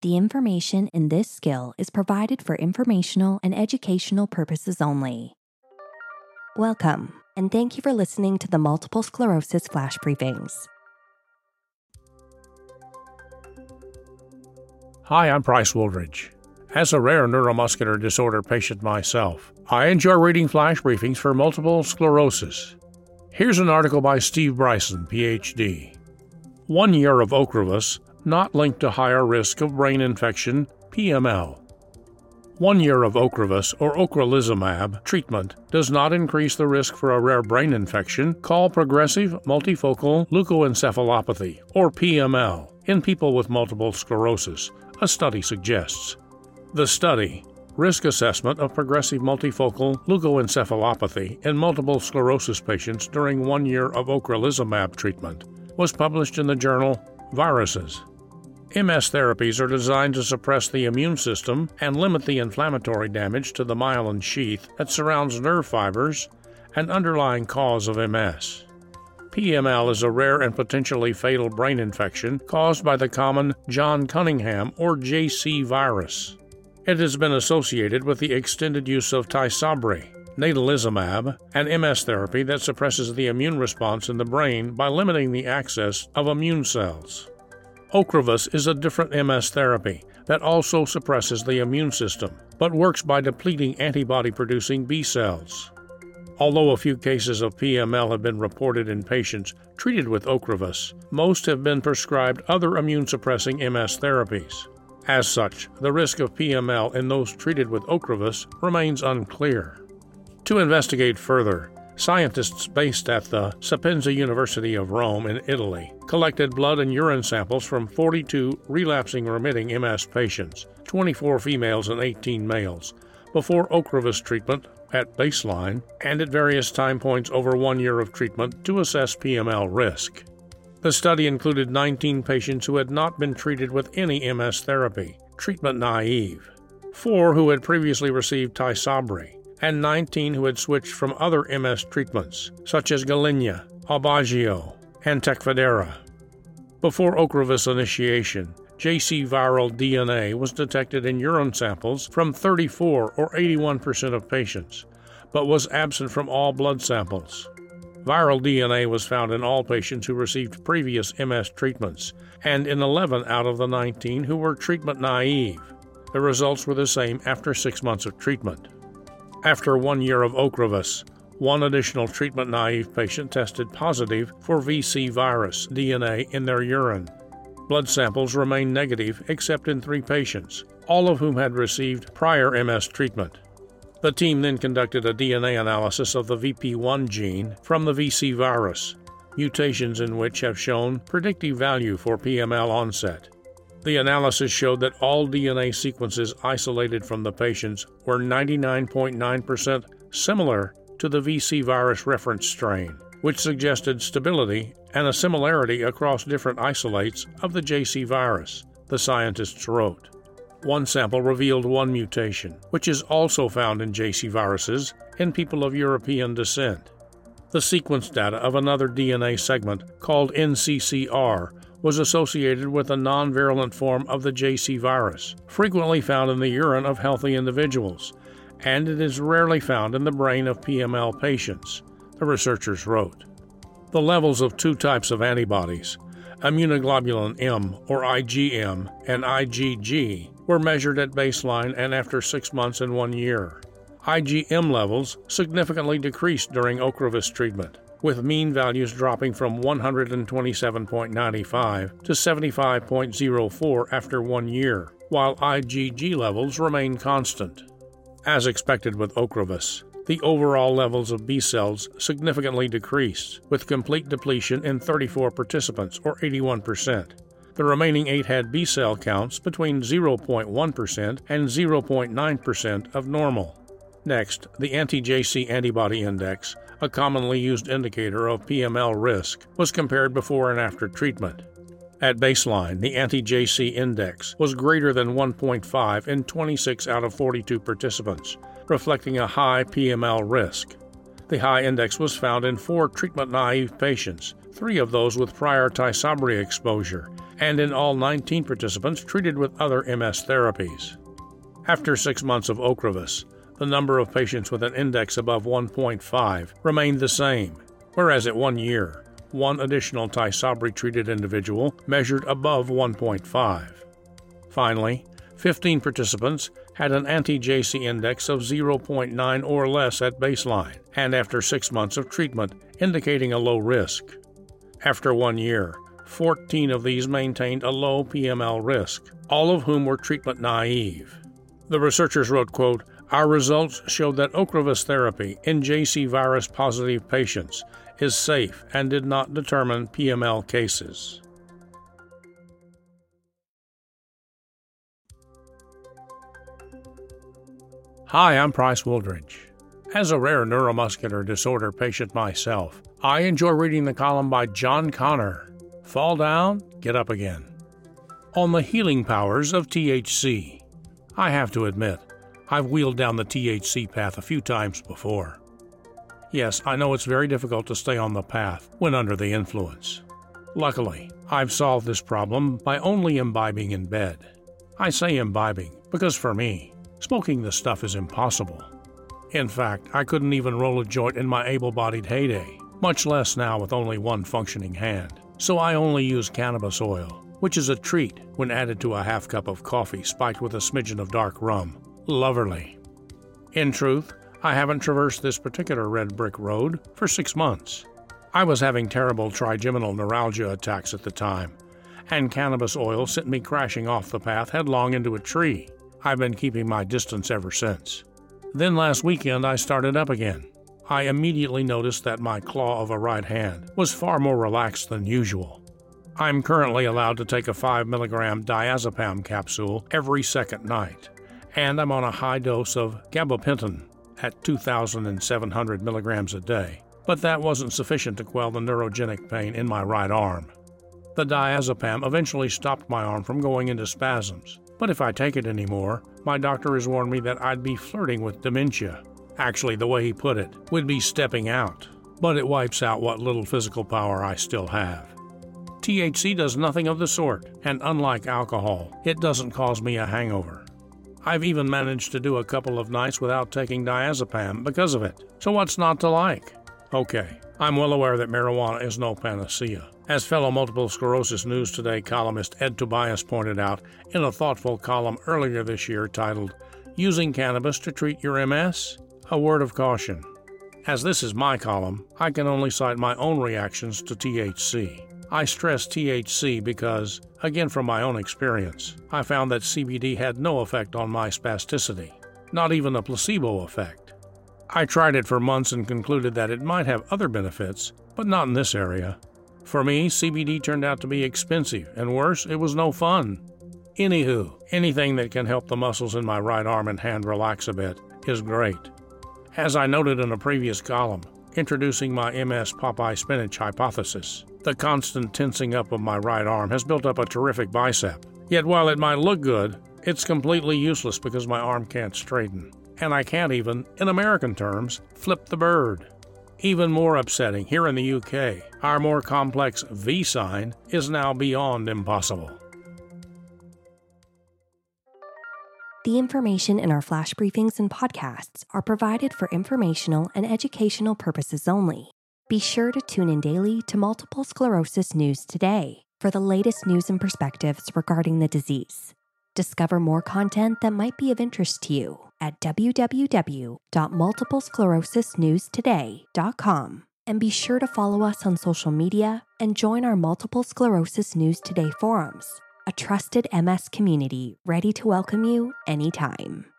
The information in this skill is provided for informational and educational purposes only. Welcome, and thank you for listening to the Multiple Sclerosis Flash Briefings. Hi, I'm Bryce Woolridge. As a rare neuromuscular disorder patient myself, I enjoy reading flash briefings for multiple sclerosis. Here's an article by Steve Bryson, Ph.D. 1 year of Ocrevus not linked to higher risk of brain infection, PML. 1 year of Ocrevus or ocrelizumab treatment does not increase the risk for a rare brain infection called progressive multifocal leukoencephalopathy, or PML, in people with multiple sclerosis, a study suggests. The study, Risk Assessment of Progressive Multifocal Leukoencephalopathy in Multiple Sclerosis Patients During 1 Year of Ocrelizumab Treatment, was published in the journal Viruses. MS therapies are designed to suppress the immune system and limit the inflammatory damage to the myelin sheath that surrounds nerve fibers, an underlying cause of MS. PML is a rare and potentially fatal brain infection caused by the common John Cunningham or JC virus. It has been associated with the extended use of Tysabri, natalizumab, an MS therapy that suppresses the immune response in the brain by limiting the access of immune cells. Ocrevus is a different MS therapy that also suppresses the immune system, but works by depleting antibody-producing B cells. Although a few cases of PML have been reported in patients treated with Ocrevus, most have been prescribed other immune-suppressing MS therapies. As such, the risk of PML in those treated with Ocrevus remains unclear. To investigate further, scientists based at the Sapienza University of Rome in Italy collected blood and urine samples from 42 relapsing-remitting MS patients, 24 females and 18 males, before Ocrevus treatment at baseline and at various time points over 1 year of treatment to assess PML risk. The study included 19 patients who had not been treated with any MS therapy, treatment naive, 4 who had previously received Tysabri, and 19 who had switched from other MS treatments, such as Gilenya, Aubagio, and Tecfidera. Before Ocrevus initiation, JC viral DNA was detected in urine samples from 34 or 81% of patients, but was absent from all blood samples. Viral DNA was found in all patients who received previous MS treatments, and in 11 out of the 19 who were treatment naive. The results were the same after 6 months of treatment. After 1 year of Ocrevus, one additional treatment-naive patient tested positive for VC virus DNA in their urine. Blood samples remained negative except in 3 patients, all of whom had received prior MS treatment. The team then conducted a DNA analysis of the VP1 gene from the VC virus, mutations in which have shown predictive value for PML onset. The analysis showed that all DNA sequences isolated from the patients were 99.9% similar to the VC virus reference strain, which suggested stability and a similarity across different isolates of the JC virus, the scientists wrote. One sample revealed one mutation, which is also found in JC viruses in people of European descent. The sequence data of another DNA segment called NCCR was associated with a non-virulent form of the JC virus, frequently found in the urine of healthy individuals, and it is rarely found in the brain of PML patients, the researchers wrote. The levels of 2 types of antibodies, immunoglobulin M or IgM and IgG, were measured at baseline and after 6 months and 1 year. IgM levels significantly decreased during Ocrevus treatment, with mean values dropping from 127.95 to 75.04 after 1 year, while IgG levels remain constant. As expected with Ocrevus, the overall levels of B cells significantly decreased, with complete depletion in 34 participants, or 81%. The remaining 8 had B cell counts between 0.1% and 0.9% of normal. Next, the anti-JC antibody index, a commonly used indicator of PML risk, was compared before and after treatment. At baseline, the anti-JC index was greater than 1.5 in 26 out of 42 participants, reflecting a high PML risk. The high index was found in 4 treatment-naive patients, 3 of those with prior Tysabri exposure, and in all 19 participants treated with other MS therapies. After 6 months of Ocrevus, the number of patients with an index above 1.5 remained the same, whereas at 1 year, 1 additional Tysabri-treated individual measured above 1.5. Finally, 15 participants had an anti-JC index of 0.9 or less at baseline, and after 6 months of treatment, indicating a low risk. After 1 year, 14 of these maintained a low PML risk, all of whom were treatment naive. The researchers wrote, quote, "Our results showed that Ocrevus therapy in JC virus-positive patients is safe and did not determine PML cases." Hi, I'm Price Wooldridge. As a rare neuromuscular disorder patient myself, I enjoy reading the column by John Connor, Fall Down, Get Up Again, on the healing powers of THC. I have to admit, I've wheeled down the THC path a few times before. Yes, I know it's very difficult to stay on the path when under the influence. Luckily, I've solved this problem by only imbibing in bed. I say imbibing because for me, smoking the stuff is impossible. In fact, I couldn't even roll a joint in my able-bodied heyday, much less now with only one functioning hand. So I only use cannabis oil, which is a treat when added to a half cup of coffee spiked with a smidgen of dark rum. Loverly. In truth, I haven't traversed this particular red brick road for 6 months. I was having terrible trigeminal neuralgia attacks at the time, and cannabis oil sent me crashing off the path headlong into a tree. I've been keeping my distance ever since. Then last weekend I started up again. I immediately noticed that my claw of a right hand was far more relaxed than usual. I'm currently allowed to take a 5 mg diazepam capsule every second night, and I'm on a high dose of gabapentin at 2,700 milligrams a day, but that wasn't sufficient to quell the neurogenic pain in my right arm. The diazepam eventually stopped my arm from going into spasms, but if I take it anymore, my doctor has warned me that I'd be flirting with dementia. Actually, the way he put it, would be stepping out, but it wipes out what little physical power I still have. THC does nothing of the sort, and unlike alcohol, it doesn't cause me a hangover. I've even managed to do a couple of nights without taking diazepam because of it, so what's not to like? Okay, I'm well aware that marijuana is no panacea. As fellow Multiple Sclerosis News Today columnist Ed Tobias pointed out in a thoughtful column earlier this year titled, "Using Cannabis to Treat Your MS? A Word of Caution." As this is my column, I can only cite my own reactions to THC. I stress THC because, again from my own experience, I found that CBD had no effect on my spasticity, not even a placebo effect. I tried it for months and concluded that it might have other benefits, but not in this area. For me, CBD turned out to be expensive, and worse, it was no fun. Anywho, anything that can help the muscles in my right arm and hand relax a bit is great. As I noted in a previous column, introducing my MS Popeye spinach hypothesis, the constant tensing up of my right arm has built up a terrific bicep. Yet while it might look good, it's completely useless because my arm can't straighten. And I can't even, in American terms, flip the bird. Even more upsetting, here in the UK, our more complex V sign is now beyond impossible. The information in our flash briefings and podcasts are provided for informational and educational purposes only. Be sure to tune in daily to Multiple Sclerosis News Today for the latest news and perspectives regarding the disease. Discover more content that might be of interest to you at www.multiplesclerosisnewstoday.com. And be sure to follow us on social media and join our Multiple Sclerosis News Today forums, a trusted MS community ready to welcome you anytime.